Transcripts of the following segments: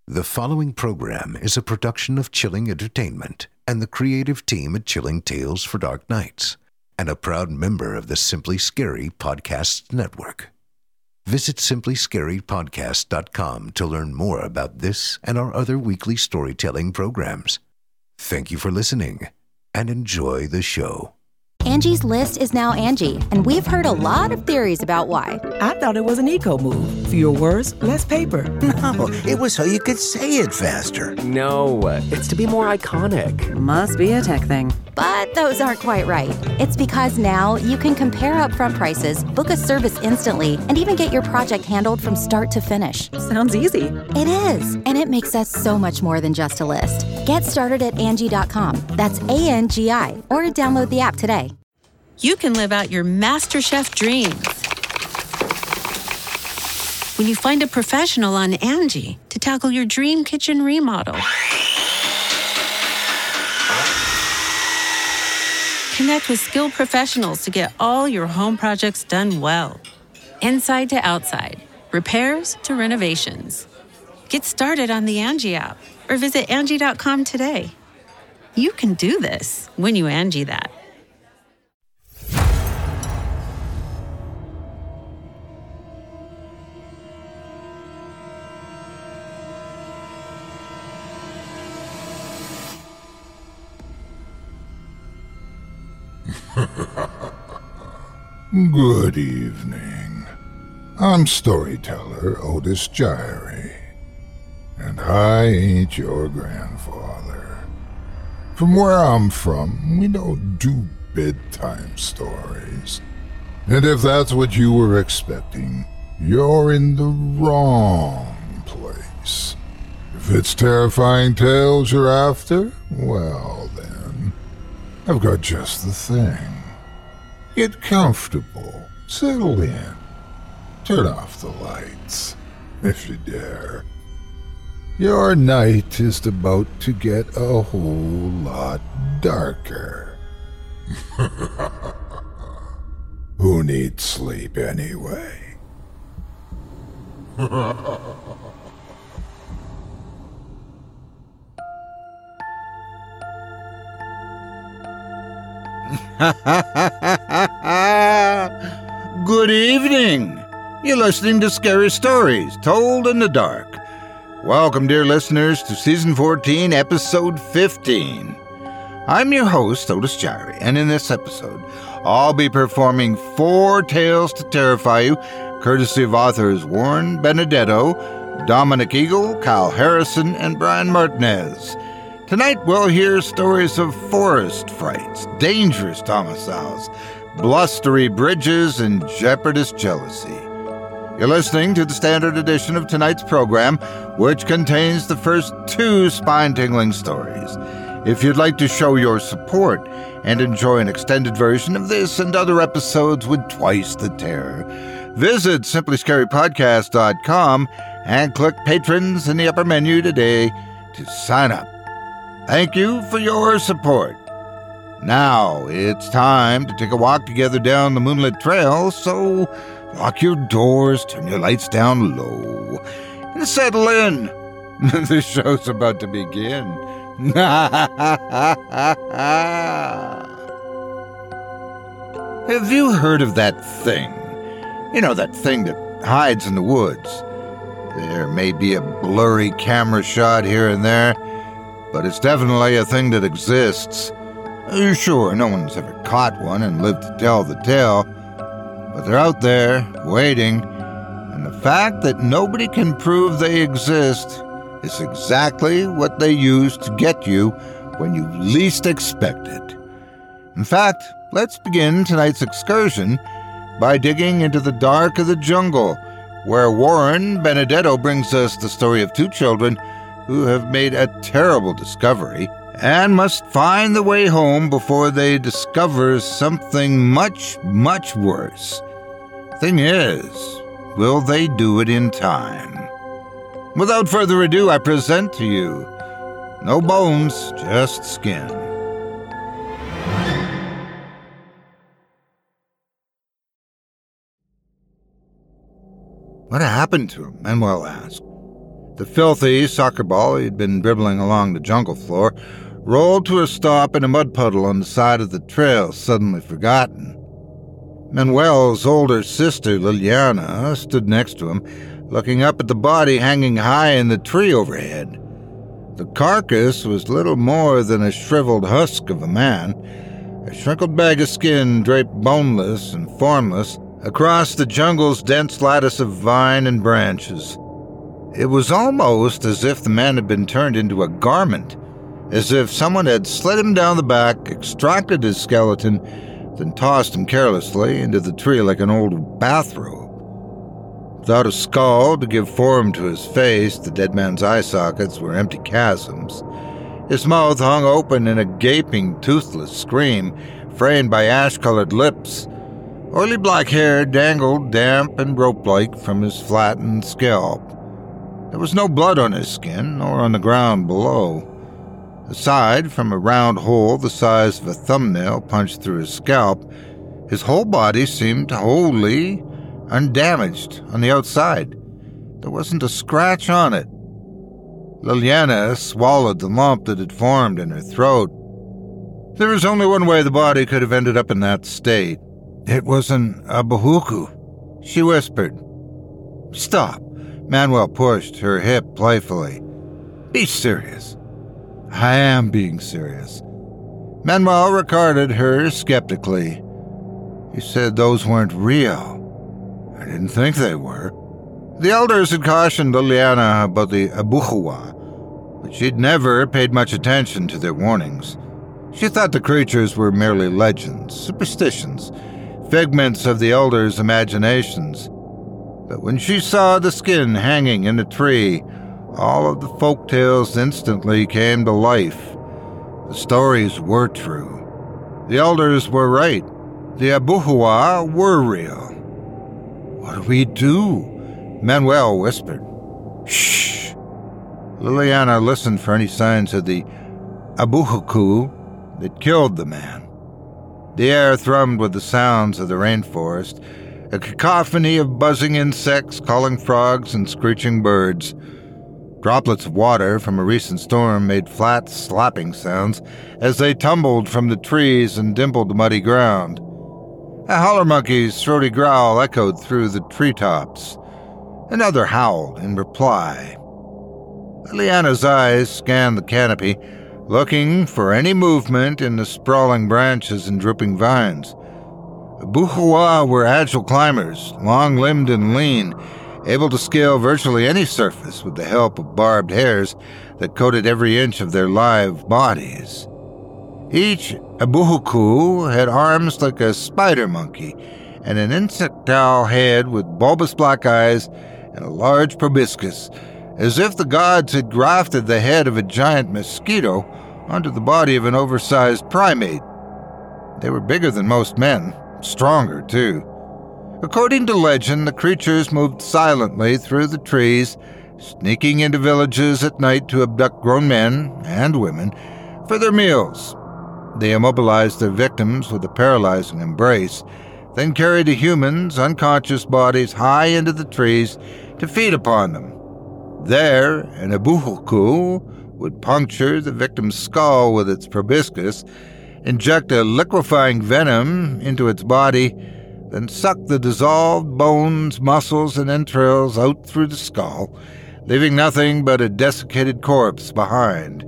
The following program is a production of Chilling Entertainment and the creative team at Chilling Tales for Dark Nights, and a proud member of the Simply Scary Podcasts Network. Visit simplyscarypodcast.com to learn more about this and our other weekly storytelling programs. Thank you for listening and enjoy the show. Angie's List is now Angie, and we've heard a lot of theories about why. I thought it was an eco move. Fewer words, less paper. No, it was so you could say it faster. No, it's to be more iconic. Must be a tech thing. But those aren't quite right. It's because now you can compare upfront prices, book a service instantly, and even get your project handled from start to finish. Sounds easy. It is, and it makes us so much more than just a list. Get started at Angie.com. That's ANGI, or download the app today. You can live out your MasterChef dreams when you find a professional on Angie to tackle your dream kitchen remodel. Connect with skilled professionals to get all your home projects done well. Inside to outside, repairs to renovations. Get started on the Angie app or visit Angie.com today. You can do this when you Angie that. Good evening. I'm storyteller Otis Gyrie, and I ain't your grandfather. From where I'm from, we don't do bedtime stories. And if that's what you were expecting, you're in the wrong place. If it's terrifying tales you're after, well then, I've got just the thing. Get comfortable, settle in, turn off the lights, if you dare. Your night is about to get a whole lot darker. Who needs sleep anyway? Good evening. You're listening to Scary Stories Told in the Dark. Welcome, dear listeners, to Season 14, Episode 15. I'm your host, Otis Gyrie, and in this episode, I'll be performing 4 tales to terrify you, courtesy of authors Warren Benedetto, Dominic Eagle, Kyle Harrison, and Brian Martinez. Tonight, we'll hear stories of forest frights, dangerous domiciles, blustery bridges, and jeopardous jealousy. You're listening to the standard edition of tonight's program, which contains the first 2 spine-tingling stories. If you'd like to show your support and enjoy an extended version of this and other episodes with twice the terror, visit simplyscarypodcast.com and click Patrons in the upper menu today to sign up. Thank you for your support. Now it's time to take a walk together down the moonlit trail, so lock your doors, turn your lights down low, and settle in. The show's about to begin. Have you heard of that thing? You know, that thing that hides in the woods. There may be a blurry camera shot here and there, but it's definitely a thing that exists. Sure, no one's ever caught one and lived to tell the tale, but they're out there, waiting, and the fact that nobody can prove they exist is exactly what they use to get you when you least expect it. In fact, let's begin tonight's excursion by digging into the dark of the jungle, where Warren Benedetto brings us the story of 2 children who have made a terrible discovery and must find the way home before they discover something much, much worse. Thing is, will they do it in time? Without further ado, I present to you No Bones, Just Skin. What happened to him? Manuel asked. The filthy soccer ball he'd been dribbling along the jungle floor rolled to a stop in a mud puddle on the side of the trail, suddenly forgotten. Manuel's older sister, Liliana, stood next to him, looking up at the body hanging high in the tree overhead. The carcass was little more than a shriveled husk of a man, a shrinkled bag of skin draped boneless and formless across the jungle's dense lattice of vine and branches. It was almost as if the man had been turned into a garment, as if someone had slid him down the back, extracted his skeleton, then tossed him carelessly into the tree like an old bathrobe. Without a skull to give form to his face, the dead man's eye sockets were empty chasms. His mouth hung open in a gaping, toothless scream, framed by ash-colored lips. Oily black hair dangled damp and rope-like from his flattened scalp. There was no blood on his skin, nor on the ground below. Aside from a round hole the size of a thumbnail punched through his scalp, his whole body seemed wholly undamaged on the outside. There wasn't a scratch on it. Liliana swallowed the lump that had formed in her throat. There was only one way the body could have ended up in that state. It was an abuhuku, she whispered. Stop. Manuel pushed her hip playfully. Be serious. I am being serious. Manuel regarded her skeptically. You said those weren't real. I didn't think they were. The elders had cautioned Liliana about the abuhuwa, but she'd never paid much attention to their warnings. She thought the creatures were merely legends, superstitions, figments of the elders' imaginations. But when she saw the skin hanging in a tree, all of the folk tales instantly came to life. The stories were true. The elders were right. The abuhuwa were real. What do we do? Manuel whispered. Shh. Liliana listened for any signs of the abuhuku that killed the man. The air thrummed with the sounds of the rainforest, a cacophony of buzzing insects, calling frogs, and screeching birds. Droplets of water from a recent storm made flat, slapping sounds as they tumbled from the trees and dimpled the muddy ground. A howler monkey's throaty growl echoed through the treetops. Another howled in reply. Liliana's eyes scanned the canopy, looking for any movement in the sprawling branches and drooping vines. Abuhuwa were agile climbers, long-limbed and lean, able to scale virtually any surface with the help of barbed hairs that coated every inch of their live bodies. Each abuhuku had arms like a spider monkey and an insectile head with bulbous black eyes and a large proboscis, as if the gods had grafted the head of a giant mosquito onto the body of an oversized primate. They were bigger than most men, stronger too. According to legend, the creatures moved silently through the trees, sneaking into villages at night to abduct grown men and women for their meals. They immobilized their victims with a paralyzing embrace, then carried the humans' unconscious bodies high into the trees to feed upon them. There, an abuhuku would puncture the victim's skull with its proboscis, inject a liquefying venom into its body, then suck the dissolved bones, muscles, and entrails out through the skull, leaving nothing but a desiccated corpse behind.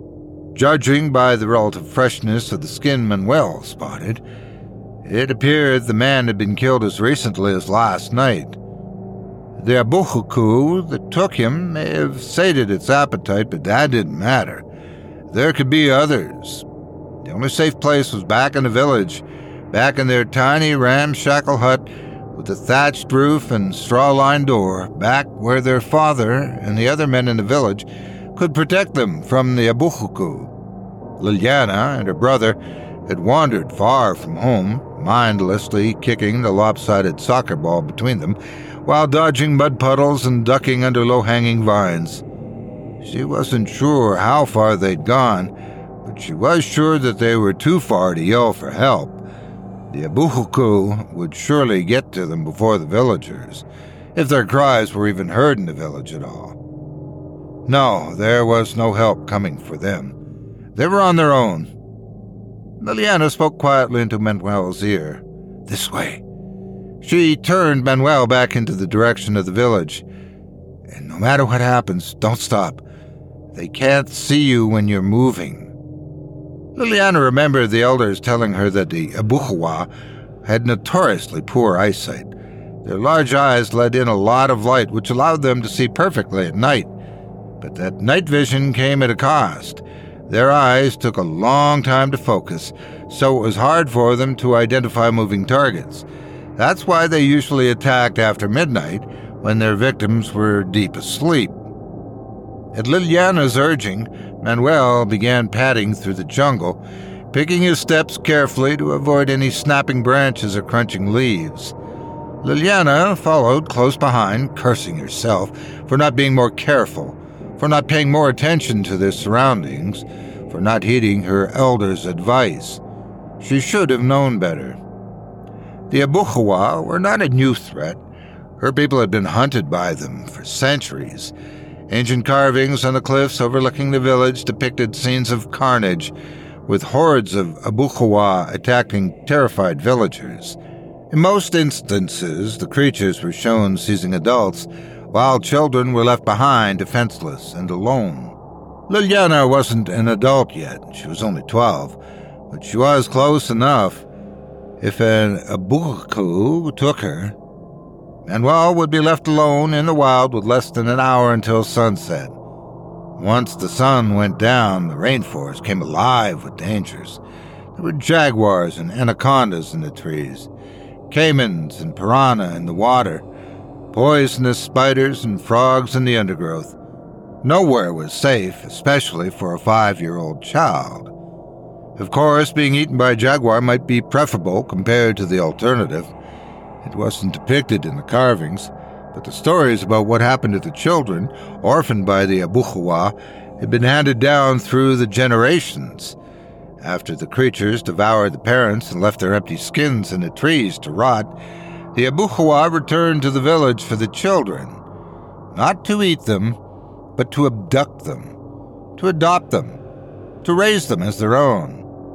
Judging by the relative freshness of the skin Manuel spotted, it appeared the man had been killed as recently as last night. The abuhuku that took him may have sated its appetite, but that didn't matter. There could be others. The only safe place was back in the village, back in their tiny ramshackle hut with a thatched roof and straw-lined door, back where their father and the other men in the village could protect them from the abuhuku. Liliana and her brother had wandered far from home, mindlessly kicking the lopsided soccer ball between them, while dodging mud puddles and ducking under low-hanging vines. She wasn't sure how far they'd gone, but she was sure that they were too far to yell for help. The abuhuku would surely get to them before the villagers, if their cries were even heard in the village at all. No, there was no help coming for them. They were on their own. Liliana spoke quietly into Manuel's ear. This way. She turned Manuel back into the direction of the village. And no matter what happens, don't stop. They can't see you when you're moving. Liliana remembered the elders telling her that the Abukhwa had notoriously poor eyesight. Their large eyes let in a lot of light, which allowed them to see perfectly at night. But that night vision came at a cost. Their eyes took a long time to focus, so it was hard for them to identify moving targets. That's why they usually attacked after midnight, when their victims were deep asleep. At Liliana's urging, Manuel began padding through the jungle, picking his steps carefully to avoid any snapping branches or crunching leaves. Liliana followed close behind, cursing herself for not being more careful, for not paying more attention to their surroundings, for not heeding her elders' advice. She should have known better. The Abukhwa were not a new threat. Her people had been hunted by them for centuries. Ancient carvings on the cliffs overlooking the village depicted scenes of carnage, with hordes of Abukhwa attacking terrified villagers. In most instances, the creatures were shown seizing adults, while children were left behind defenseless and alone. Liliana wasn't an adult yet. She was only 12, but she was close enough. If an Abukhu took her, Manuel would be left alone in the wild with less than an hour until sunset. Once the sun went down, the rainforest came alive with dangers. There were jaguars and anacondas in the trees, caimans and piranha in the water, poisonous spiders and frogs in the undergrowth. Nowhere was safe, especially for a 5-year-old child. Of course, being eaten by a jaguar might be preferable compared to the alternative. It wasn't depicted in the carvings, but the stories about what happened to the children, orphaned by the Abukhwa, had been handed down through the generations. After the creatures devoured the parents and left their empty skins in the trees to rot, the Abukhwa returned to the village for the children, not to eat them, but to abduct them, to adopt them, to raise them as their own.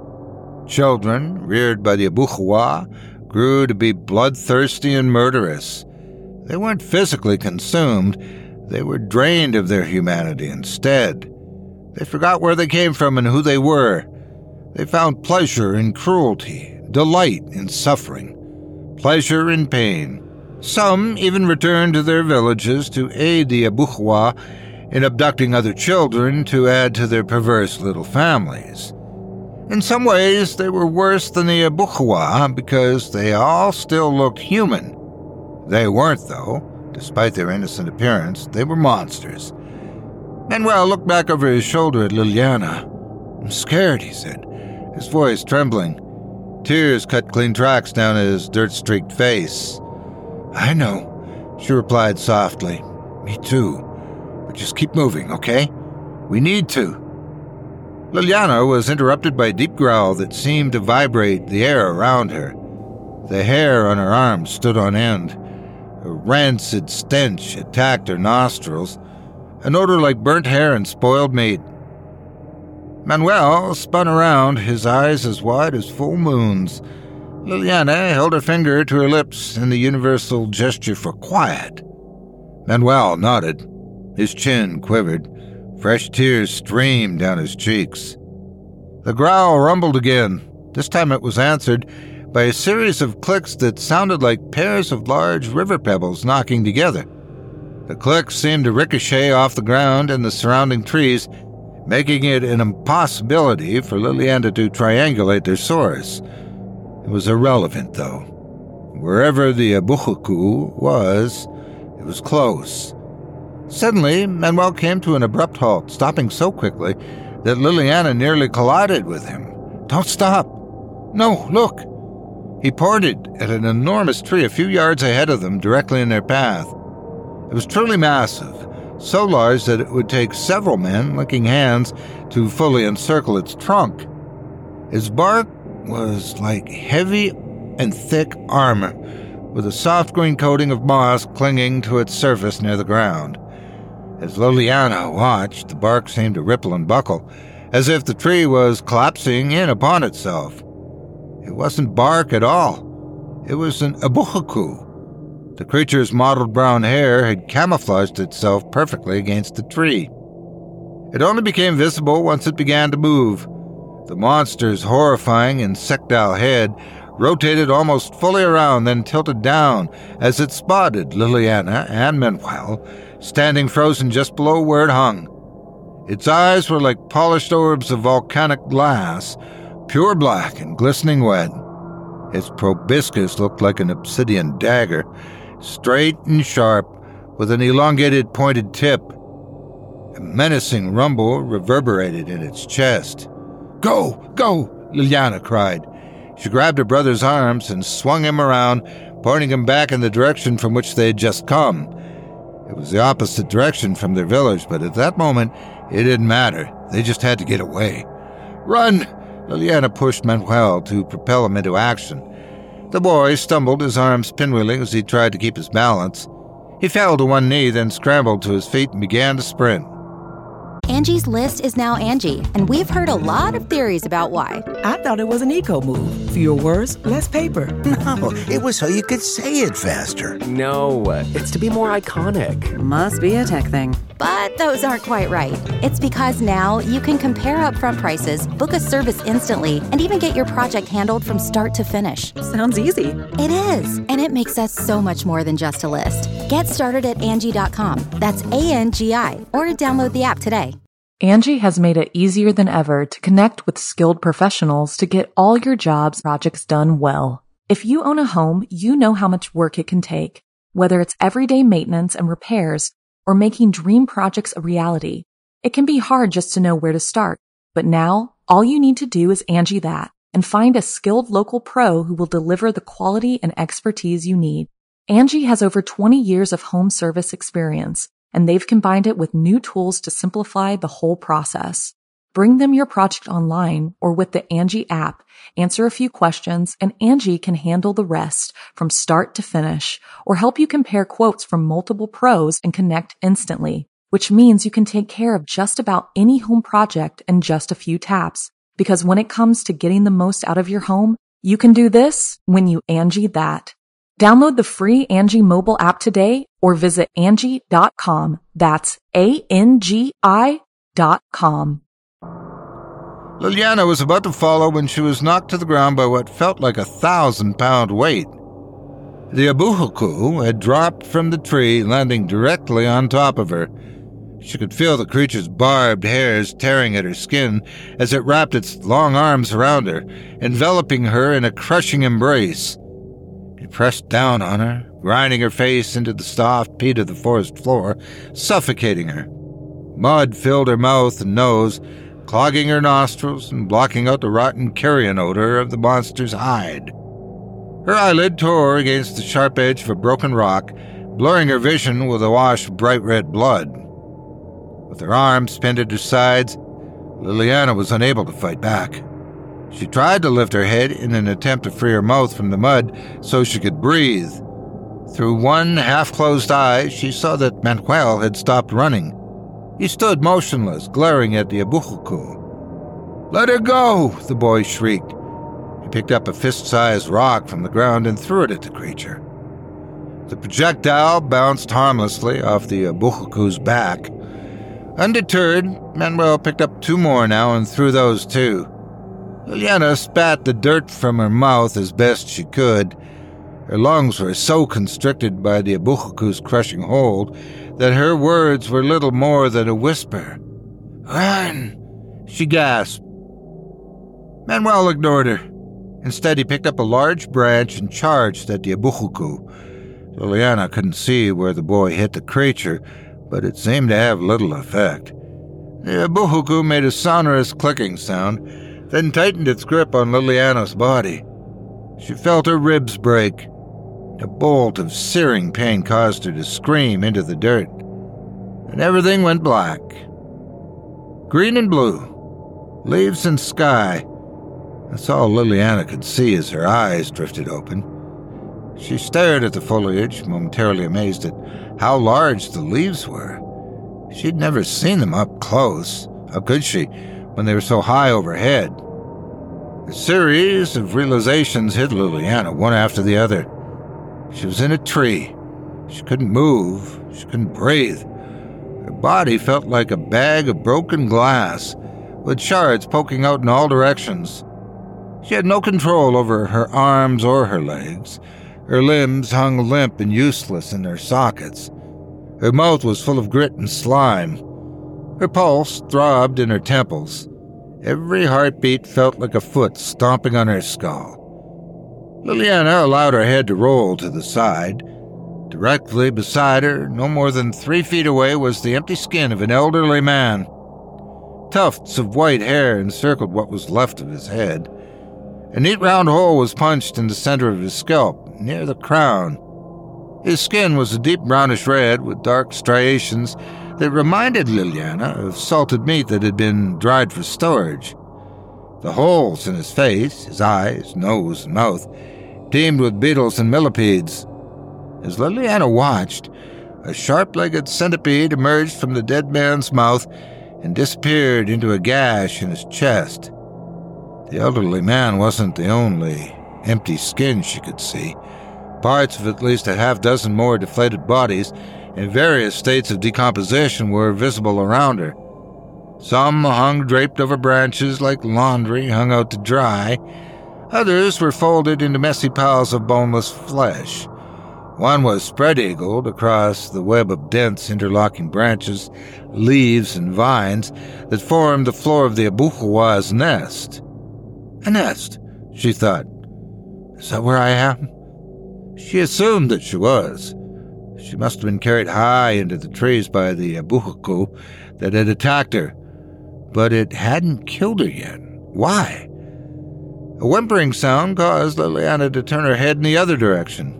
Children, reared by the Abukhwa, grew to be bloodthirsty and murderous. They weren't physically consumed, they were drained of their humanity instead. They forgot where they came from and who they were. They found pleasure in cruelty, delight in suffering, pleasure in pain. Some even returned to their villages to aid the Abukhwa in abducting other children to add to their perverse little families. In some ways, they were worse than the Abukhwa because they all still looked human. They weren't, though. Despite their innocent appearance, they were monsters. Manuel looked back over his shoulder at Liliana. "I'm scared," he said, his voice trembling. Tears cut clean tracks down his dirt-streaked face. "I know," she replied softly. "Me too. But just keep moving, okay? We need to." Liliana was interrupted by a deep growl that seemed to vibrate the air around her. The hair on her arms stood on end. A rancid stench attacked her nostrils, an odor like burnt hair and spoiled meat. Manuel spun around, his eyes as wide as full moons. Liliana held her finger to her lips in the universal gesture for quiet. Manuel nodded. His chin quivered. Fresh tears streamed down his cheeks. The growl rumbled again. This time it was answered by a series of clicks that sounded like pairs of large river pebbles knocking together. The clicks seemed to ricochet off the ground and the surrounding trees, making it an impossibility for Liliana to triangulate their source. It was irrelevant, though. Wherever the Abukhwa was, it was close. Suddenly, Manuel came to an abrupt halt, stopping so quickly that Liliana nearly collided with him. "Don't stop! No, look!" He pointed at an enormous tree a few yards ahead of them, directly in their path. It was truly massive, so large that it would take several men, licking hands, to fully encircle its trunk. Its bark was like heavy and thick armor, with a soft green coating of moss clinging to its surface near the ground. As Liliana watched, the bark seemed to ripple and buckle, as if the tree was collapsing in upon itself. It wasn't bark at all. It was an abuhuku. The creature's mottled brown hair had camouflaged itself perfectly against the tree. It only became visible once it began to move. The monster's horrifying insectile head rotated almost fully around, then tilted down as it spotted Liliana and Manuel, standing frozen just below where it hung. Its eyes were like polished orbs of volcanic glass, pure black and glistening wet. Its proboscis looked like an obsidian dagger, straight and sharp, with an elongated pointed tip. A menacing rumble reverberated in its chest. "Go! Go!" Liliana cried. She grabbed her brother's arms and swung him around, pointing him back in the direction from which they had just come. It was the opposite direction from their village, but at that moment, it didn't matter. They just had to get away. "Run!" Liliana pushed Manuel to propel him into action. The boy stumbled, his arms pinwheeling as he tried to keep his balance. He fell to one knee, then scrambled to his feet and began to sprint. Angie's List is now Angie, and we've heard a lot of theories about why. I thought it was an eco move. Fewer words, less paper. No, it was so you could say it faster. No, it's to be more iconic. Must be a tech thing. But those aren't quite right. It's because now you can compare upfront prices, book a service instantly, and even get your project handled from start to finish. Sounds easy. It is, and it makes us so much more than just a list. Get started at Angie.com. That's ANGI, or download the app today. Angie has made it easier than ever to connect with skilled professionals to get all your jobs projects done well. If you own a home, you know how much work it can take, whether it's everyday maintenance and repairs or making dream projects a reality. It can be hard just to know where to start, but now all you need to do is Angie that and find a skilled local pro who will deliver the quality and expertise you need. Angie has over 20 years of home service experience, and they've combined it with new tools to simplify the whole process. Bring them your project online or with the Angie app, answer a few questions, and Angie can handle the rest from start to finish, or help you compare quotes from multiple pros and connect instantly, which means you can take care of just about any home project in just a few taps. Because when it comes to getting the most out of your home, you can do this when you Angie that. Download the free Angie mobile app today or visit Angie.com. That's ANGI.com. Liliana was about to follow when she was knocked to the ground by what felt like a 1,000-pound weight. The abuhuku had dropped from the tree, landing directly on top of her. She could feel the creature's barbed hairs tearing at her skin as it wrapped its long arms around her, enveloping her in a crushing embrace. It pressed down on her, grinding her face into the soft peat of the forest floor, suffocating her. Mud filled her mouth and nose, clogging her nostrils and blocking out the rotten carrion odor of the monster's hide. Her eyelid tore against the sharp edge of a broken rock, blurring her vision with a wash of bright red blood. With her arms pinned at her sides, Liliana was unable to fight back. She tried to lift her head in an attempt to free her mouth from the mud so she could breathe. Through one half-closed eye, she saw that Manuel had stopped running. He stood motionless, glaring at the abuhuku. "Let her go!" the boy shrieked. He picked up a fist-sized rock from the ground and threw it at the creature. The projectile bounced harmlessly off the abuhuku's back. Undeterred, Manuel picked up two more now and threw those too. Liliana spat the dirt from her mouth as best she could. Her lungs were so constricted by the abuhuku's crushing hold that her words were little more than a whisper. "Run!" she gasped. Manuel ignored her. Instead, he picked up a large branch and charged at the abuhuku. Liliana couldn't see where the boy hit the creature, but it seemed to have little effect. The abuhuku made a sonorous clicking sound, then tightened its grip on Liliana's body. She felt her ribs break. A bolt of searing pain caused her to scream into the dirt. And everything went black. Green and blue. Leaves and sky. That's all Liliana could see as her eyes drifted open. She stared at the foliage, momentarily amazed at how large the leaves were. She'd never seen them up close. How could she, when they were so high overhead? A series of realizations hit Liliana, one after the other. She was in a tree. She couldn't move. She couldn't breathe. Her body felt like a bag of broken glass, with shards poking out in all directions. She had no control over her arms or her legs. Her limbs hung limp and useless in their sockets. Her mouth was full of grit and slime. Her pulse throbbed in her temples. Every heartbeat felt like a foot stomping on her skull. Liliana allowed her head to roll to the side. Directly beside her, no more than 3 feet away, was the empty skin of an elderly man. Tufts of white hair encircled what was left of his head. A neat round hole was punched in the center of his scalp, near the crown. His skin was a deep brownish red with dark striations that reminded Liliana of salted meat that had been dried for storage. The holes in his face, his eyes, nose, and mouth, teemed with beetles and millipedes. As Liliana watched, a sharp-legged centipede emerged from the dead man's mouth and disappeared into a gash in his chest. The elderly man wasn't the only empty skin she could see. Parts of at least a half-dozen more deflated bodies in various states of decomposition were visible around her. Some hung draped over branches like laundry hung out to dry. Others were folded into messy piles of boneless flesh. One was spread-eagled across the web of dense interlocking branches, leaves, and vines that formed the floor of the Abuhua's nest. A nest, she thought. Is that where I am? She assumed that she was. She must have been carried high into the trees by the Abuhuku that had attacked her. But it hadn't killed her yet. Why? A whimpering sound caused Liliana to turn her head in the other direction.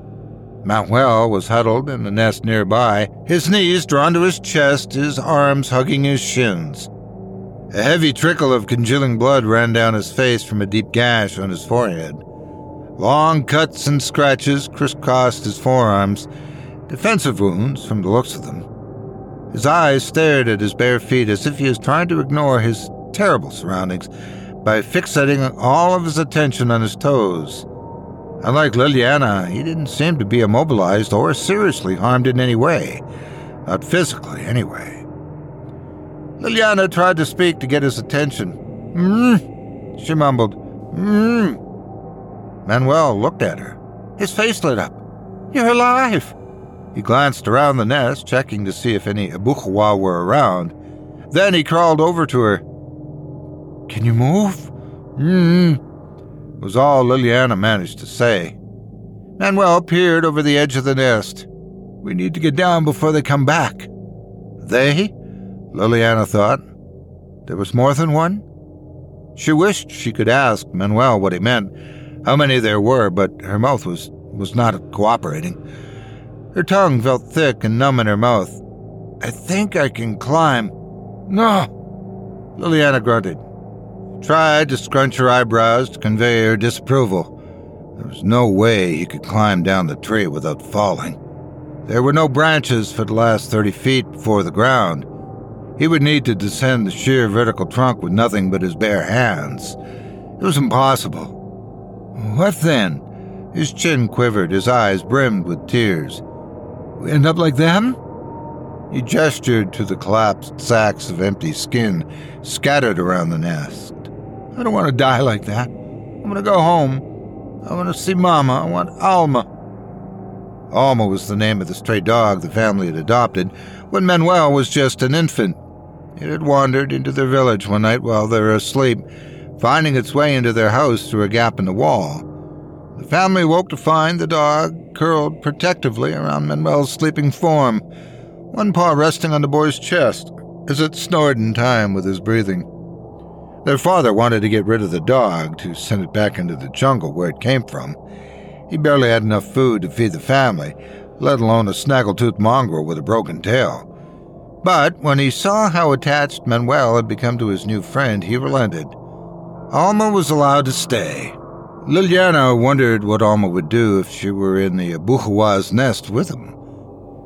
Manuel was huddled in the nest nearby, his knees drawn to his chest, his arms hugging his shins. A heavy trickle of congealing blood ran down his face from a deep gash on his forehead. Long cuts and scratches crisscrossed his forearms, defensive wounds from the looks of them. His eyes stared at his bare feet as if he was trying to ignore his terrible surroundings by fixating all of his attention on his toes. Unlike Liliana, he didn't seem to be immobilized or seriously harmed in any way. Not physically, anyway. Liliana tried to speak to get his attention. She mumbled. Manuel looked at her. His face lit up. You're alive! He glanced around the nest, checking to see if any Abuhuwa were around. Then he crawled over to her. Can you move? Was all Liliana managed to say. Manuel peered over the edge of the nest. We need to get down before they come back. They? Liliana thought. There was more than one? She wished she could ask Manuel what he meant, how many there were, but her mouth was not cooperating. Her tongue felt thick and numb in her mouth. I think I can climb. No! Liliana grunted. Tried to scrunch her eyebrows to convey her disapproval. There was no way he could climb down the tree without falling. There were no branches for the last 30 feet before the ground. He would need to descend the sheer vertical trunk with nothing but his bare hands. It was impossible. What then? His chin quivered, his eyes brimmed with tears. We end up like them? He gestured to the collapsed sacks of empty skin scattered around the nest. I don't want to die like that. I'm going to go home. I want to see Mama. I want Alma. Alma was the name of the stray dog the family had adopted when Manuel was just an infant. It had wandered into their village one night while they were asleep, finding its way into their house through a gap in the wall. The family woke to find the dog curled protectively around Manuel's sleeping form, one paw resting on the boy's chest as it snored in time with his breathing. Their father wanted to get rid of the dog, to send it back into the jungle where it came from. He barely had enough food to feed the family, let alone a snaggletooth mongrel with a broken tail. But when he saw how attached Manuel had become to his new friend, he relented. Alma was allowed to stay. Liliana wondered what Alma would do if she were in the Abuhua's nest with him.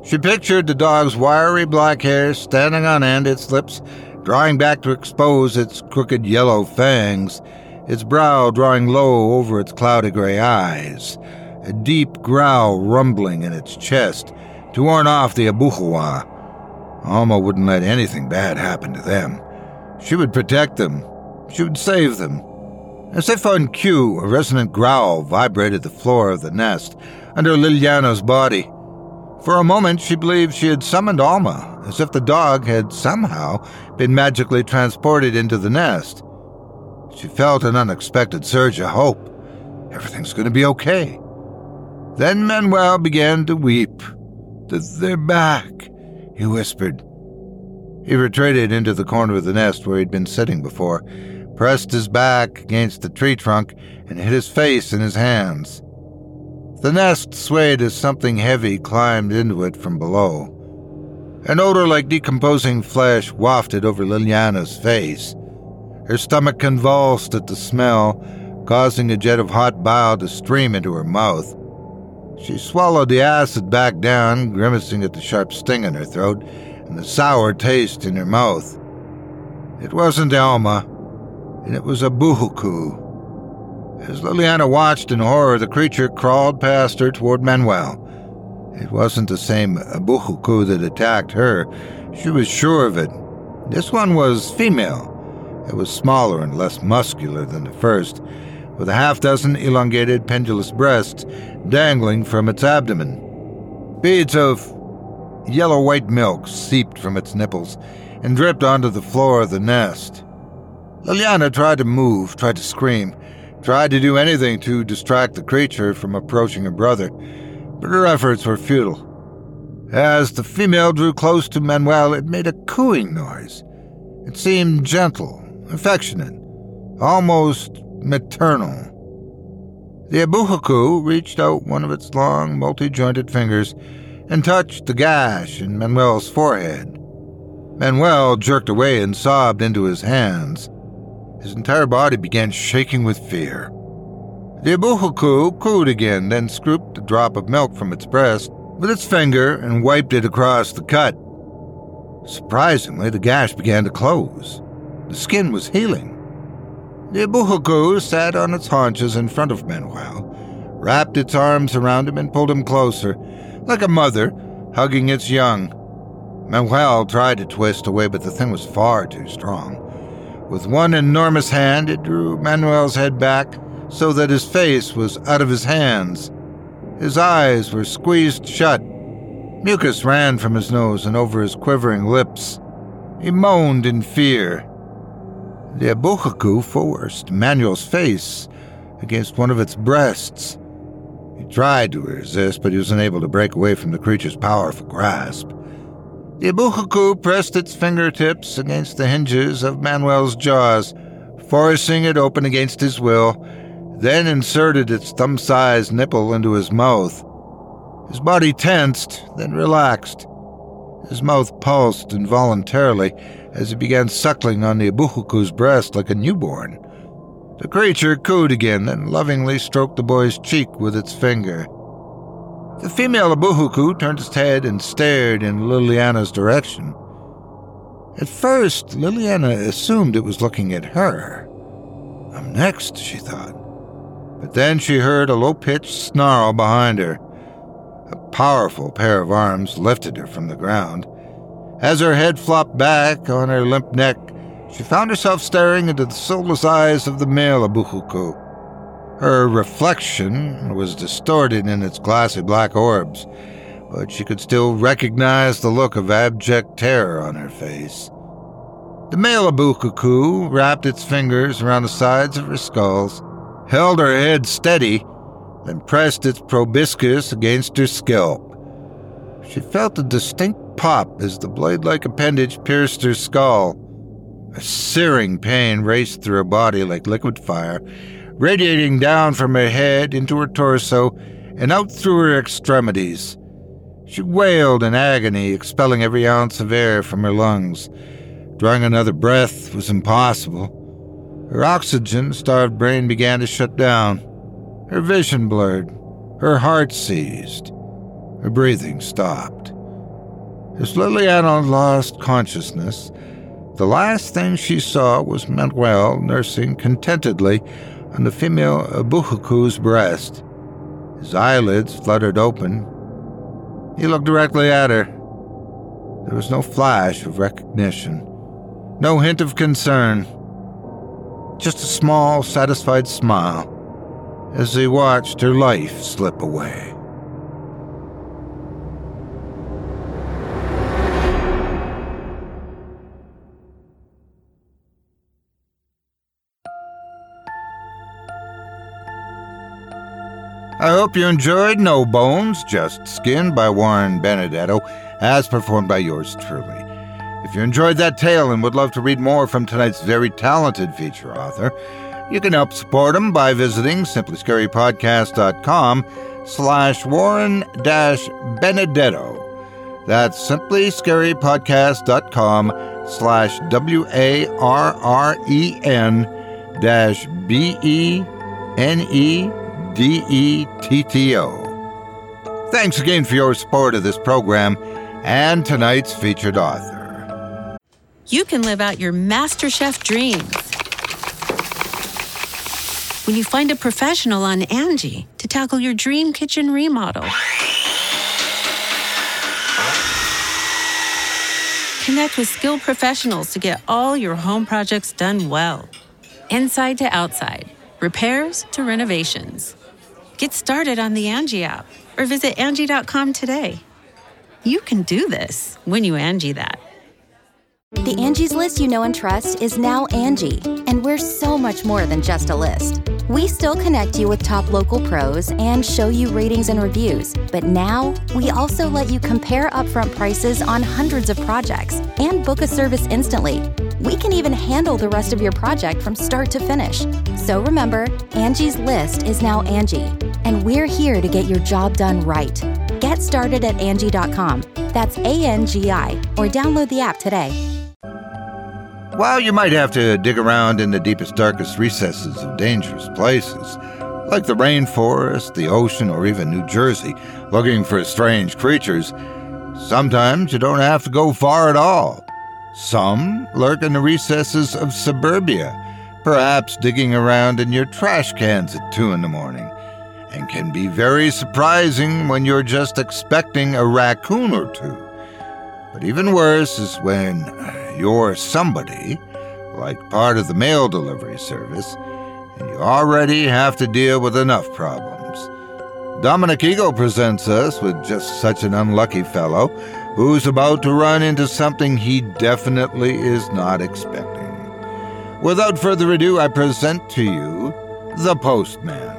She pictured the dog's wiry black hair standing on end, its lips drawing back to expose its crooked yellow fangs, its brow drawing low over its cloudy gray eyes, a deep growl rumbling in its chest to warn off the Abuhua. Alma wouldn't let anything bad happen to them. She would protect them. She would save them. As if on cue, a resonant growl vibrated the floor of the nest under Liliana's body. For a moment, she believed she had summoned Alma, as if the dog had somehow been magically transported into the nest. She felt an unexpected surge of hope. Everything's going to be okay. Then Manuel began to weep. "They're back," he whispered. He retreated into the corner of the nest where he'd been sitting before, pressed his back against the tree trunk, and hid his face in his hands. The nest swayed as something heavy climbed into it from below. An odor like decomposing flesh wafted over Liliana's face. Her stomach convulsed at the smell, causing a jet of hot bile to stream into her mouth. She swallowed the acid back down, grimacing at the sharp sting in her throat and the sour taste in her mouth. It wasn't Alma, and it was Abuhuku. As Liliana watched in horror, the creature crawled past her toward Manuel. It wasn't the same Abuhuku that attacked her. She was sure of it. This one was female. It was smaller and less muscular than the first, with a half-dozen elongated pendulous breasts dangling from its abdomen. Beads of yellow-white milk seeped from its nipples and dripped onto the floor of the nest. Liliana tried to move, tried to scream, tried to do anything to distract the creature from approaching her brother, but her efforts were futile. As the female drew close to Manuel, it made a cooing noise. It seemed gentle, affectionate, almost maternal. The Abuhuku reached out one of its long, multi-jointed fingers and touched the gash in Manuel's forehead. Manuel jerked away and sobbed into his hands. His entire body began shaking with fear. The Abuhuku cooed again, then scooped a drop of milk from its breast with its finger and wiped it across the cut. Surprisingly, the gash began to close. The skin was healing. The Abuhuku sat on its haunches in front of Manuel, wrapped its arms around him and pulled him closer, like a mother hugging its young. Manuel tried to twist away, but the thing was far too strong. With one enormous hand, it drew Manuel's head back so that his face was out of his hands. His eyes were squeezed shut. Mucus ran from his nose and over his quivering lips. He moaned in fear. The Abuhuku forced Manuel's face against one of its breasts. He tried to resist, but he was unable to break away from the creature's powerful grasp. The Abuhuku pressed its fingertips against the hinges of Manuel's jaws, forcing it open against his will, then inserted its thumb-sized nipple into his mouth. His body tensed, then relaxed. His mouth pulsed involuntarily as he began suckling on the Abuhuku's breast like a newborn. The creature cooed again, then lovingly stroked the boy's cheek with its finger. The female Abuhuku turned its head and stared in Liliana's direction. At first, Liliana assumed it was looking at her. "I'm next," she thought. But then she heard a low-pitched snarl behind her. A powerful pair of arms lifted her from the ground. As her head flopped back on her limp neck, she found herself staring into the soulless eyes of the male Abuhuku. Her reflection was distorted in its glassy black orbs, but she could still recognize the look of abject terror on her face. The male Abuhuku wrapped its fingers around the sides of her skulls, held her head steady, then pressed its proboscis against her scalp. She felt a distinct pop as the blade-like appendage pierced her skull. A searing pain raced through her body like liquid fire, radiating down from her head into her torso and out through her extremities. She wailed in agony, expelling every ounce of air from her lungs. Drawing another breath was impossible. Her oxygen-starved brain began to shut down. Her vision blurred. Her heart seized. Her breathing stopped. As Liliana lost consciousness, the last thing she saw was Manuel nursing contentedly on the female Buhuku's breast. His eyelids fluttered open. He looked directly at her. There was no flash of recognition, no hint of concern, just a small, satisfied smile as he watched her life slip away. I hope you enjoyed No Bones, Just Skin by Warren Benedetto, as performed by yours truly. If you enjoyed that tale and would love to read more from tonight's very talented feature author, you can help support him by visiting simplyscarypodcast.com/Warren-Benedetto. That's simplyscarypodcast.com/WARRENEDETTO. Thanks again for your support of this program and tonight's featured author. You can live out your MasterChef dreams when you find a professional on Angie to tackle your dream kitchen remodel. Connect with skilled professionals to get all your home projects done well. Inside to outside, repairs to renovations. Get started on the Angie app or visit Angie.com today. You can do this when you Angie that. The Angie's List you know and trust is now Angie, and we're so much more than just a list. We still connect you with top local pros and show you ratings and reviews, but now we also let you compare upfront prices on hundreds of projects and book a service instantly. We can even handle the rest of your project from start to finish. So remember, Angie's List is now Angie, and we're here to get your job done right. Get started at Angie.com. That's ANGI, or download the app today. While you might have to dig around in the deepest, darkest recesses of dangerous places, like the rainforest, the ocean, or even New Jersey, looking for strange creatures, sometimes you don't have to go far at all. Some lurk in the recesses of suburbia, perhaps digging around in your trash cans at 2 a.m, and can be very surprising when you're just expecting a raccoon or two. But even worse is when you're somebody, like part of the mail delivery service, and you already have to deal with enough problems. Dominic Eagle presents us with just such an unlucky fellow who's about to run into something he definitely is not expecting. Without further ado, I present to you The Postman.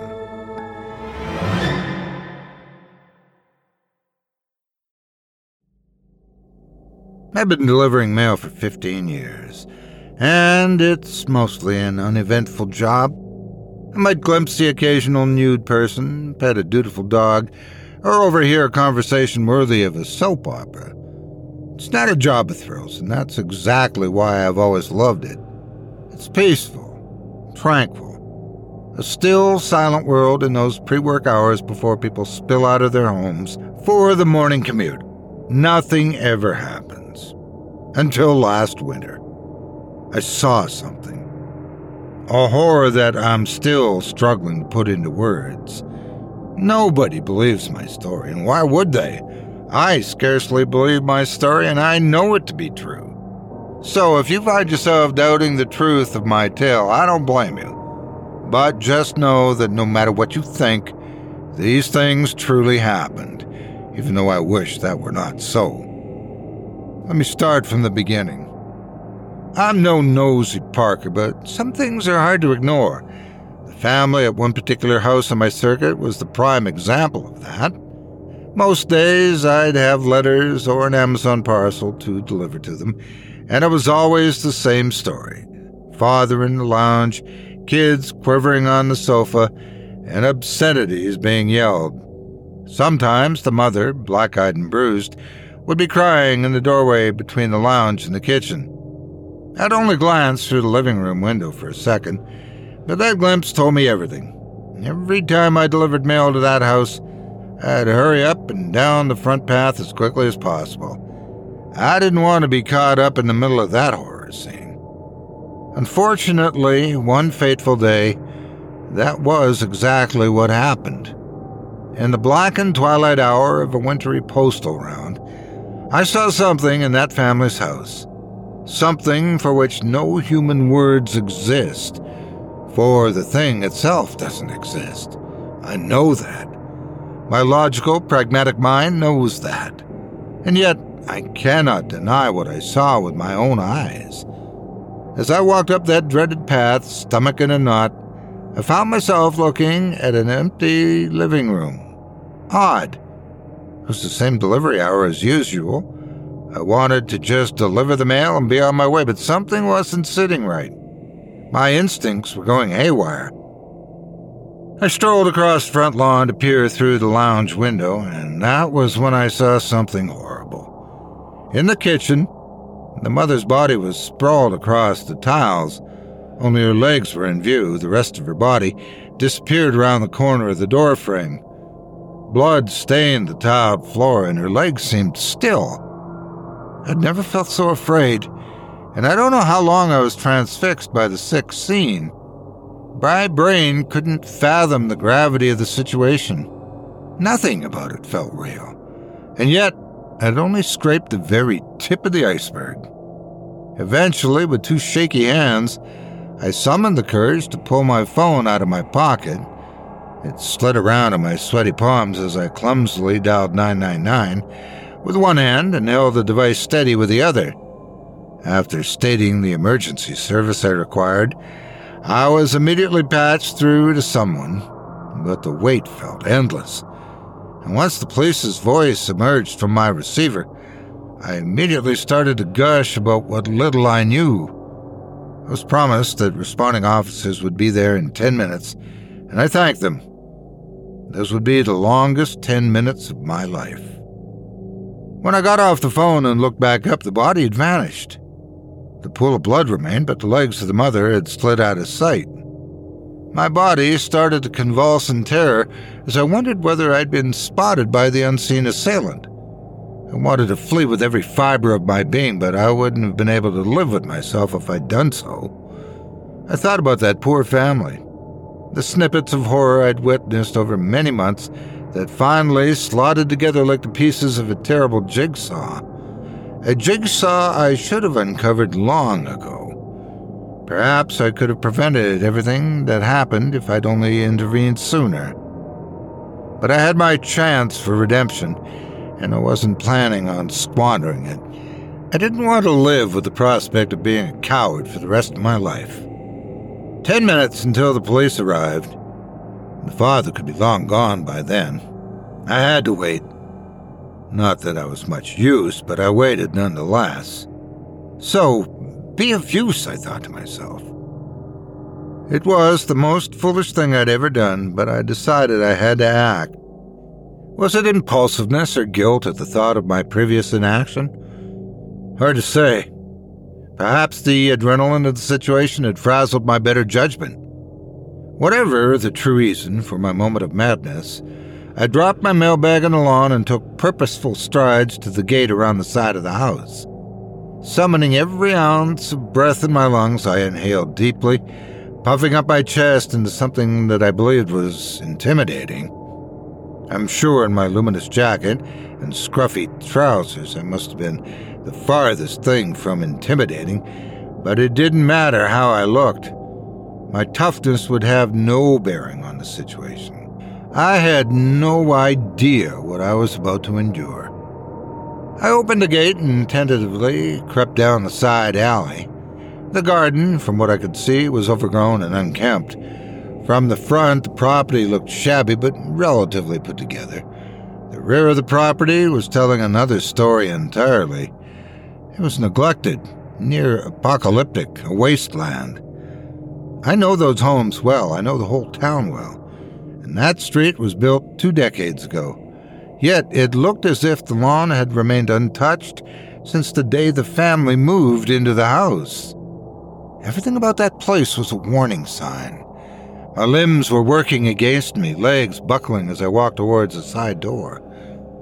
I've been delivering mail for 15 years, and it's mostly an uneventful job. I might glimpse the occasional nude person, pet a dutiful dog, or overhear a conversation worthy of a soap opera. It's not a job of thrills, and that's exactly why I've always loved it. It's peaceful, tranquil, a still, silent world in those pre-work hours before people spill out of their homes for the morning commute. Nothing ever happens. Until last winter, I saw something. A horror that I'm still struggling to put into words. Nobody believes my story, and why would they? I scarcely believe my story, and I know it to be true. So if you find yourself doubting the truth of my tale, I don't blame you. But just know that no matter what you think, these things truly happened, even though I wish that were not so. Let me start from the beginning. I'm no nosy Parker, but some things are hard to ignore. The family at one particular house on my circuit was the prime example of that. Most days I'd have letters or an Amazon parcel to deliver to them, and it was always the same story. Father in the lounge, kids quivering on the sofa, and obscenities being yelled. Sometimes the mother, black-eyed and bruised, would be crying in the doorway between the lounge and the kitchen. I'd only glance through the living room window for a second, but that glimpse told me everything. Every time I delivered mail to that house, I'd hurry up and down the front path as quickly as possible. I didn't want to be caught up in the middle of that horror scene. Unfortunately, one fateful day, that was exactly what happened. In the blackened twilight hour of a wintry postal round, I saw something in that family's house. Something for which no human words exist, for the thing itself doesn't exist. I know that. My logical, pragmatic mind knows that. And yet, I cannot deny what I saw with my own eyes. As I walked up that dreaded path, stomach in a knot, I found myself looking at an empty living room. Odd. It was the same delivery hour as usual. I wanted to just deliver the mail and be on my way, but something wasn't sitting right. My instincts were going haywire. I strolled across the front lawn to peer through the lounge window, and that was when I saw something horrible. In the kitchen, the mother's body was sprawled across the tiles. Only her legs were in view. The rest of her body disappeared around the corner of the door frame. Blood stained the tiled floor, and her legs seemed still. I'd never felt so afraid, and I don't know how long I was transfixed by the sick scene. My brain couldn't fathom the gravity of the situation. Nothing about it felt real, and yet I'd only scraped the very tip of the iceberg. Eventually, with two shaky hands, I summoned the courage to pull my phone out of my pocket. It slid around in my sweaty palms as I clumsily dialed 999 with one hand and held the device steady with the other. After stating the emergency service I required, I was immediately patched through to someone, but the wait felt endless. And once the police's voice emerged from my receiver, I immediately started to gush about what little I knew. I was promised that responding officers would be there in 10 minutes, and I thanked them. Those would be the longest 10 minutes of my life. When I got off the phone and looked back up, the body had vanished. The pool of blood remained, but the legs of the mother had slid out of sight. My body started to convulse in terror as I wondered whether I'd been spotted by the unseen assailant. I wanted to flee with every fiber of my being, but I wouldn't have been able to live with myself if I'd done so. I thought about that poor family, the snippets of horror I'd witnessed over many months that finally slotted together like the pieces of a terrible jigsaw. A jigsaw I should have uncovered long ago. Perhaps I could have prevented everything that happened if I'd only intervened sooner. But I had my chance for redemption, and I wasn't planning on squandering it. I didn't want to live with the prospect of being a coward for the rest of my life. 10 minutes until the police arrived. The father could be long gone by then. I had to wait. Not that I was much use, but I waited nonetheless. So, be of use, I thought to myself. It was the most foolish thing I'd ever done, but I decided I had to act. Was it impulsiveness or guilt at the thought of my previous inaction? Hard to say. Perhaps the adrenaline of the situation had frazzled my better judgment. Whatever the true reason for my moment of madness, I dropped my mailbag on the lawn and took purposeful strides to the gate around the side of the house. Summoning every ounce of breath in my lungs, I inhaled deeply, puffing up my chest into something that I believed was intimidating. I'm sure in my luminous jacket and scruffy trousers I must have been the farthest thing from intimidating, but it didn't matter how I looked. My toughness would have no bearing on the situation. I had no idea what I was about to endure. I opened the gate and tentatively crept down the side alley. The garden, from what I could see, was overgrown and unkempt. From the front, the property looked shabby but relatively put together. The rear of the property was telling another story entirely. It was neglected, near apocalyptic, a wasteland. I know those homes well. I know the whole town well. And that street was built 2 decades ago. Yet it looked as if the lawn had remained untouched since the day the family moved into the house. Everything about that place was a warning sign. My limbs were working against me, legs buckling as I walked towards the side door.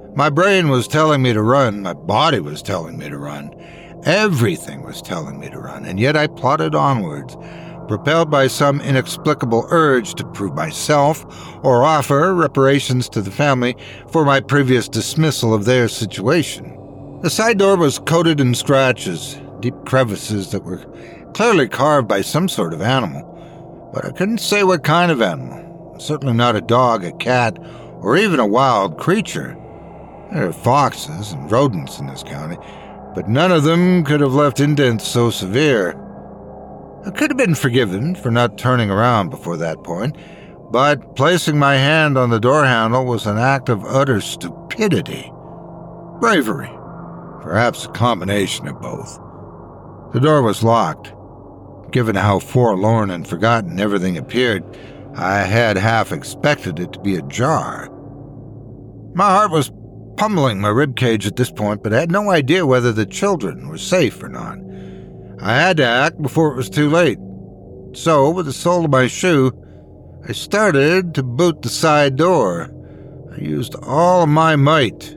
My brain was telling me to run, my body was telling me to run, everything was telling me to run, and yet I plodded onwards, propelled by some inexplicable urge to prove myself or offer reparations to the family for my previous dismissal of their situation. The side door was coated in scratches, deep crevices that were clearly carved by some sort of animal, but I couldn't say what kind of animal. Certainly not a dog, a cat, or even a wild creature. There are foxes and rodents in this county, but none of them could have left indents so severe. I could have been forgiven for not turning around before that point, but placing my hand on the door handle was an act of utter stupidity. Bravery. Perhaps a combination of both. The door was locked. Given how forlorn and forgotten everything appeared, I had half expected it to be ajar. My heart was pummeling my ribcage at this point, but I had no idea whether the children were safe or not. I had to act before it was too late. So, with the sole of my shoe, I started to boot the side door. I used all of my might.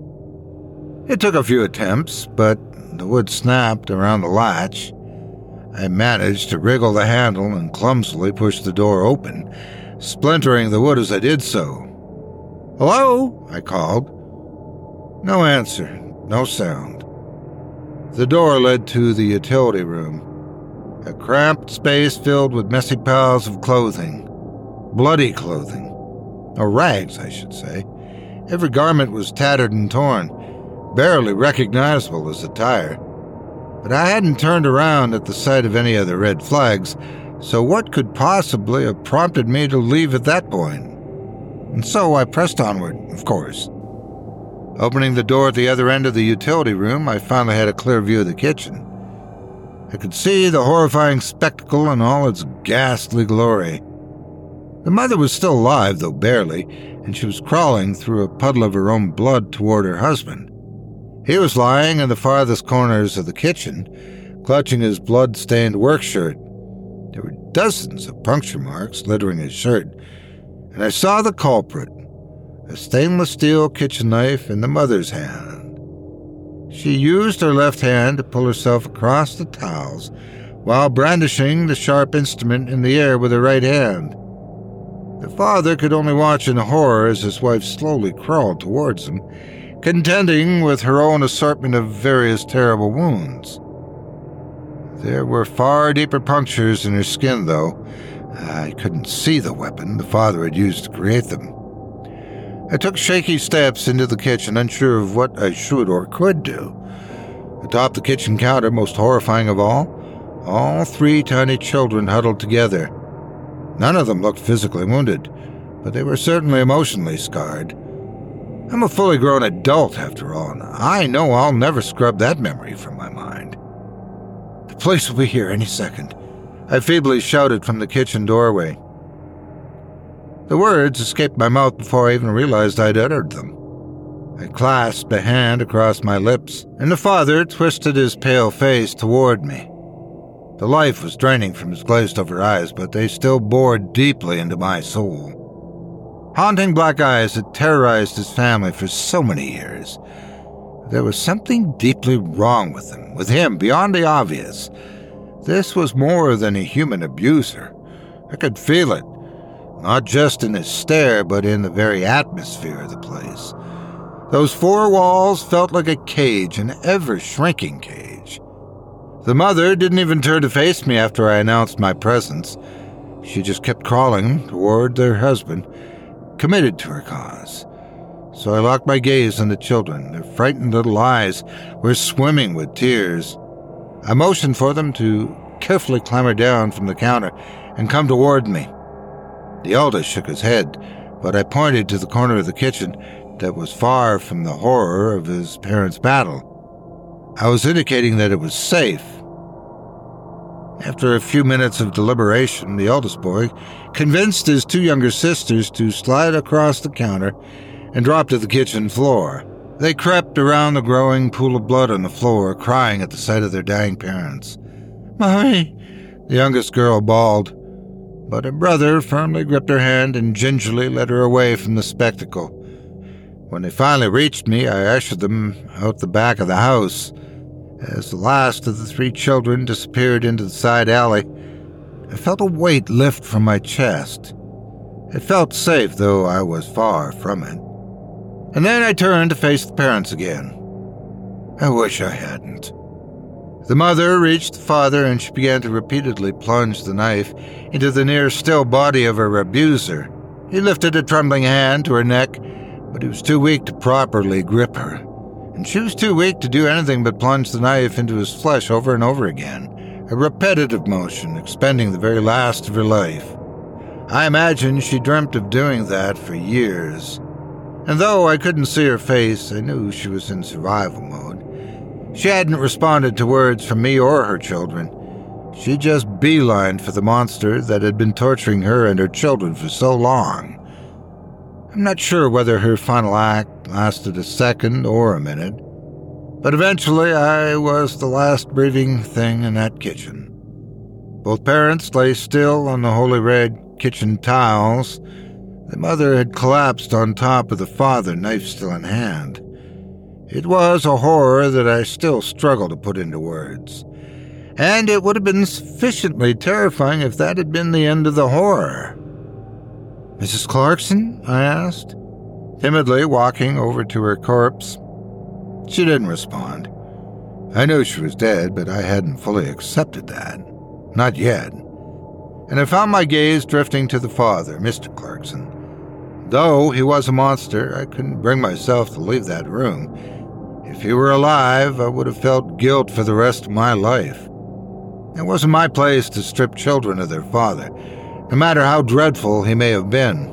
It took a few attempts, but the wood snapped around the latch. I managed to wriggle the handle and clumsily push the door open, splintering the wood as I did so. "Hello?" I called. No answer, no sound. The door led to the utility room, a cramped space filled with messy piles of clothing, bloody clothing, or rags, I should say. Every garment was tattered and torn, barely recognizable as attire. But I hadn't turned around at the sight of any other red flags, so what could possibly have prompted me to leave at that point? And so I pressed onward, of course. Opening the door at the other end of the utility room, I finally had a clear view of the kitchen. I could see the horrifying spectacle in all its ghastly glory. The mother was still alive, though barely, and she was crawling through a puddle of her own blood toward her husband. He was lying in the farthest corners of the kitchen, clutching his blood-stained work shirt. There were dozens of puncture marks littering his shirt, and I saw the culprit, a stainless steel kitchen knife in the mother's hand. She used her left hand to pull herself across the towels while brandishing the sharp instrument in the air with her right hand. The father could only watch in horror as his wife slowly crawled towards him, contending with her own assortment of various terrible wounds. There were far deeper punctures in her skin, though. I couldn't see the weapon the father had used to create them. I took shaky steps into the kitchen, unsure of what I should or could do. Atop the kitchen counter, most horrifying of all 3 tiny children huddled together. None of them looked physically wounded, but they were certainly emotionally scarred. I'm a fully grown adult, after all, and I know I'll never scrub that memory from my mind. The police will be here any second, I feebly shouted from the kitchen doorway. The words escaped my mouth before I even realized I'd uttered them. I clasped a hand across my lips, and the father twisted his pale face toward me. The life was draining from his glazed-over eyes, but they still bored deeply into my soul. Haunting black eyes had terrorized his family for so many years. There was something deeply wrong with him, beyond the obvious. This was more than a human abuser. I could feel it, not just in his stare, but in the very atmosphere of the place. Those 4 walls felt like a cage, an ever-shrinking cage. The mother didn't even turn to face me after I announced my presence. She just kept crawling toward their husband, committed to her cause. So I locked my gaze on the children. Their frightened little eyes were swimming with tears. I motioned for them to carefully clamber down from the counter and come toward me. The eldest shook his head, but I pointed to the corner of the kitchen that was far from the horror of his parents' battle. I was indicating that it was safe. After a few minutes of deliberation, the eldest boy convinced his 2 younger sisters to slide across the counter and drop to the kitchen floor. They crept around the growing pool of blood on the floor, crying at the sight of their dying parents. "Mommy!" the youngest girl bawled, but her brother firmly gripped her hand and gingerly led her away from the spectacle. When they finally reached me, I ushered them out the back of the house. As the last of the 3 children disappeared into the side alley, I felt a weight lift from my chest. It felt safe, though I was far from it. And then I turned to face the parents again. I wish I hadn't. The mother reached the father, and she began to repeatedly plunge the knife into the near-still body of her abuser. He lifted a trembling hand to her neck, but he was too weak to properly grip her, and she was too weak to do anything but plunge the knife into his flesh over and over again, a repetitive motion, expending the very last of her life. I imagine she dreamt of doing that for years, and though I couldn't see her face, I knew she was in survival mode. She hadn't responded to words from me or her children. She just beelined for the monster that had been torturing her and her children for so long. I'm not sure whether her final act lasted a second or a minute, but eventually I was the last breathing thing in that kitchen. Both parents lay still on the holy red kitchen tiles. The mother had collapsed on top of the father, knife still in hand. It was a horror that I still struggle to put into words. And it would have been sufficiently terrifying if that had been the end of the horror. "Mrs. Clarkson?" I asked, timidly walking over to her corpse. She didn't respond. I knew she was dead, but I hadn't fully accepted that. Not yet. And I found my gaze drifting to the father, Mr. Clarkson. Though he was a monster, I couldn't bring myself to leave that room. If he were alive, I would have felt guilt for the rest of my life. It wasn't my place to strip children of their father, no matter how dreadful he may have been.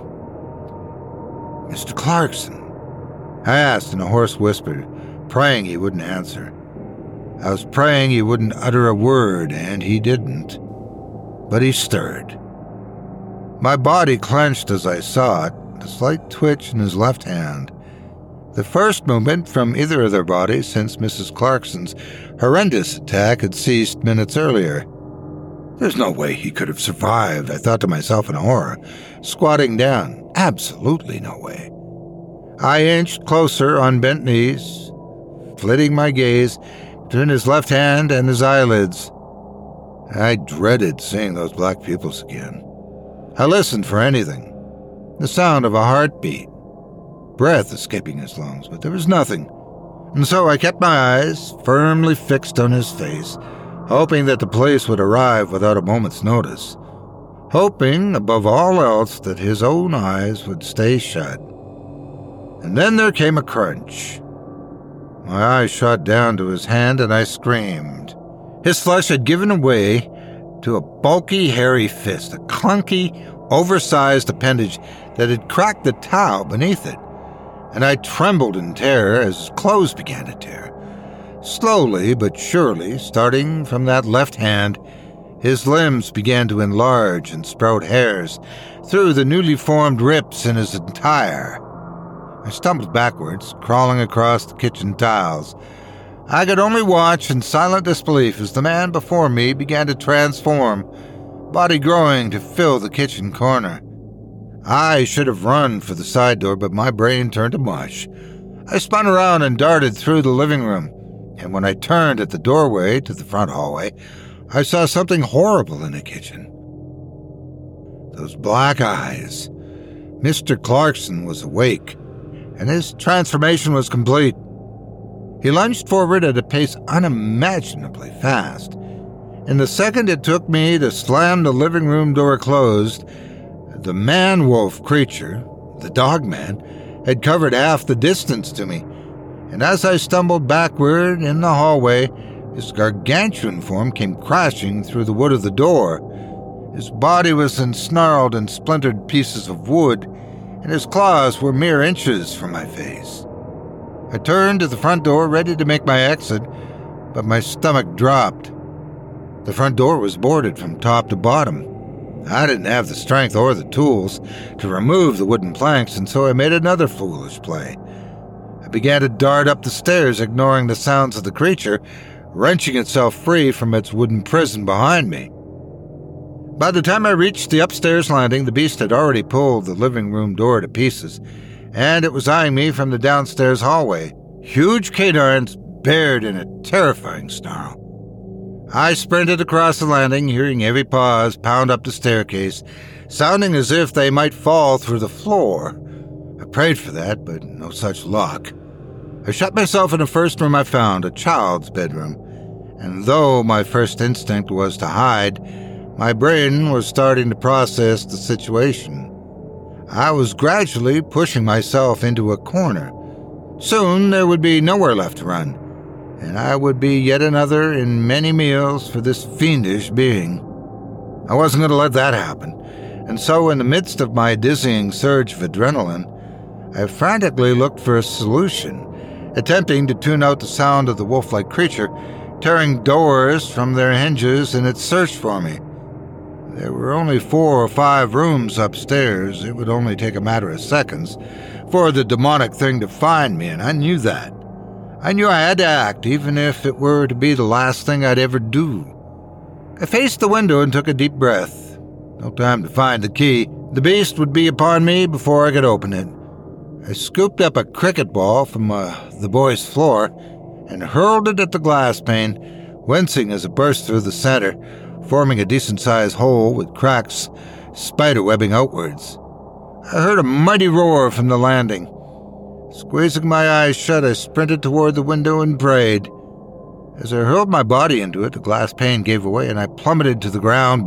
"Mr. Clarkson?" I asked in a hoarse whisper, praying he wouldn't answer. I was praying he wouldn't utter a word, and he didn't. But he stirred. My body clenched as I saw it, a slight twitch in his left hand. The first movement from either of their bodies since Mrs. Clarkson's horrendous attack had ceased minutes earlier. There's no way he could have survived, I thought to myself in horror, squatting down. Absolutely no way. I inched closer on bent knees, flitting my gaze between his left hand and his eyelids. I dreaded seeing those black pupils again. I listened for anything. The sound of a heartbeat, breath escaping his lungs, but there was nothing. And so I kept my eyes firmly fixed on his face, hoping that the police would arrive without a moment's notice. Hoping, above all else, that his own eyes would stay shut. And then there came a crunch. My eyes shot down to his hand and I screamed. His flesh had given way to a bulky, hairy fist, a clunky, oversized appendage that had cracked the towel beneath it, and I trembled in terror as his clothes began to tear. Slowly but surely, starting from that left hand, his limbs began to enlarge and sprout hairs through the newly formed rips in his attire. I stumbled backwards, crawling across the kitchen tiles. I could only watch in silent disbelief as the man before me began to transform, body growing to fill the kitchen corner. I should have run for the side door, but my brain turned to mush. I spun around and darted through the living room, and when I turned at the doorway to the front hallway, I saw something horrible in the kitchen. Those black eyes. Mr. Clarkson was awake, and his transformation was complete. He lunged forward at a pace unimaginably fast. In the second it took me to slam the living room door closed, the man-wolf creature, the dog-man, had covered half the distance to me, and as I stumbled backward in the hallway, his gargantuan form came crashing through the wood of the door. His body was in snarled and splintered pieces of wood, and his claws were mere inches from my face. I turned to the front door, ready to make my exit, but my stomach dropped. The front door was boarded from top to bottom. I didn't have the strength or the tools to remove the wooden planks, and so I made another foolish play. I began to dart up the stairs, ignoring the sounds of the creature, wrenching itself free from its wooden prison behind me. By the time I reached the upstairs landing, the beast had already pulled the living room door to pieces, and it was eyeing me from the downstairs hallway, huge canines bared in a terrifying snarl. I sprinted across the landing, hearing heavy paws pound up the staircase, sounding as if they might fall through the floor. I prayed for that, but no such luck. I shut myself in the first room I found, a child's bedroom, and though my first instinct was to hide, my brain was starting to process the situation. I was gradually pushing myself into a corner. Soon there would be nowhere left to run, and I would be yet another in many meals for this fiendish being. I wasn't going to let that happen, and so in the midst of my dizzying surge of adrenaline, I frantically looked for a solution, attempting to tune out the sound of the wolf-like creature tearing doors from their hinges in its search for me. There were only 4 or 5 rooms upstairs. It would only take a matter of seconds for the demonic thing to find me, and I knew that. I knew I had to act, even if it were to be the last thing I'd ever do. I faced the window and took a deep breath. No time to find the key. The beast would be upon me before I could open it. I scooped up a cricket ball from the boys' floor and hurled it at the glass pane, wincing as it burst through the center, forming a decent-sized hole with cracks spiderwebbing outwards. I heard a mighty roar from the landing. Squeezing my eyes shut, I sprinted toward the window and prayed. As I hurled my body into it, the glass pane gave away and I plummeted to the ground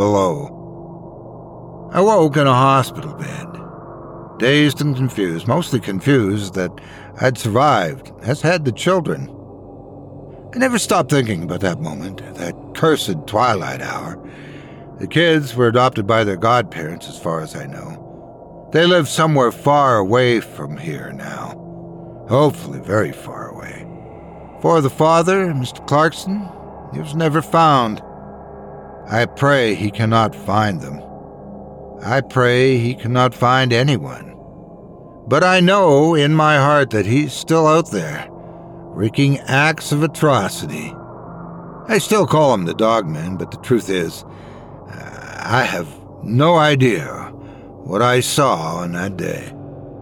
below. I woke in a hospital bed, dazed and confused, mostly confused that I'd survived, as had the children. I never stopped thinking about that moment, that cursed twilight hour. The kids were adopted by their godparents, as far as I know. They live somewhere far away from here now. Hopefully very far away. For the father, Mr. Clarkson, he was never found. I pray he cannot find them. I pray he cannot find anyone. But I know in my heart that he's still out there, wreaking acts of atrocity. I still call him the Dogman, but the truth is, I have no idea what I saw on that day.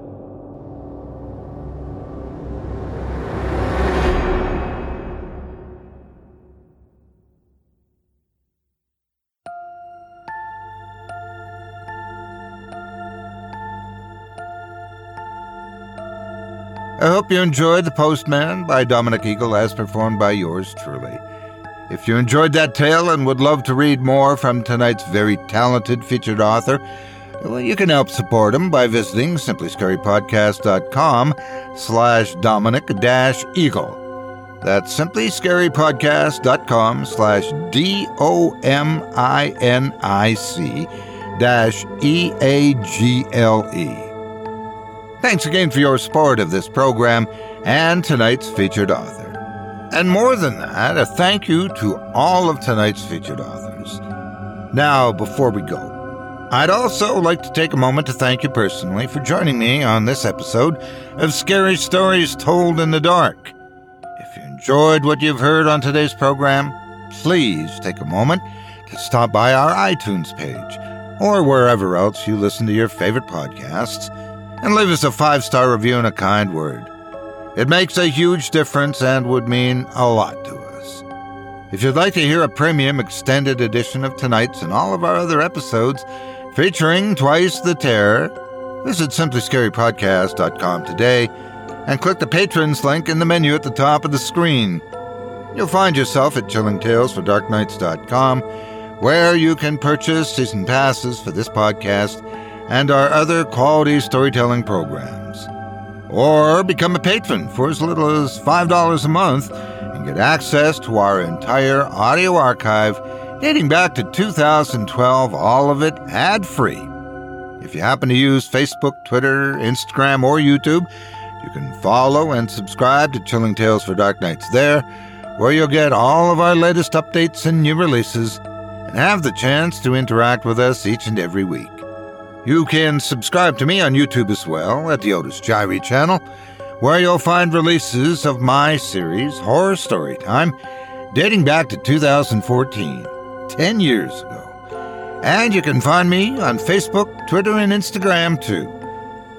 I hope you enjoyed The Postman by Dominic Eagle as performed by yours truly. If you enjoyed that tale and would love to read more from tonight's very talented featured author, well, you can help support him by visiting simplyscarypodcast.com/Dominic-Eagle. That's simplyscarypodcast.com/DOMINIC-EAGLE. Thanks again for your support of this program and tonight's featured author. And more than that, a thank you to all of tonight's featured authors. Now, before we go, I'd also like to take a moment to thank you personally for joining me on this episode of Scary Stories Told in the Dark. If you enjoyed what you've heard on today's program, please take a moment to stop by our iTunes page or wherever else you listen to your favorite podcasts and leave us a 5-star review and a kind word. It makes a huge difference and would mean a lot to us. If you'd like to hear a premium extended edition of tonight's and all of our other episodes featuring Twice the Terror, visit simplyscarypodcast.com today and click the Patrons link in the menu at the top of the screen. You'll find yourself at chillingtalesfordarknights.com, where you can purchase season passes for this podcast and our other quality storytelling programs. Or become a patron for as little as $5 a month and get access to our entire audio archive dating back to 2012, all of it ad-free. If you happen to use Facebook, Twitter, Instagram, or YouTube, you can follow and subscribe to Chilling Tales for Dark Nights there, where you'll get all of our latest updates and new releases and have the chance to interact with us each and every week. You can subscribe to me on YouTube as well at the Otis Jiry channel, where you'll find releases of my series, Horror Storytime, dating back to 2014, 10 years ago. And you can find me on Facebook, Twitter, and Instagram too.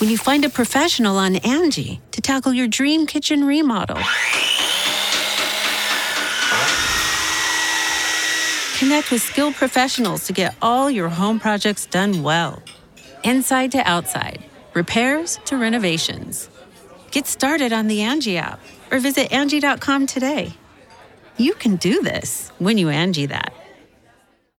when you find a professional on Angie to tackle your dream kitchen remodel. Connect with skilled professionals to get all your home projects done well. Inside to outside, repairs to renovations. Get started on the Angie app or visit Angie.com today. You can do this when you Angie that.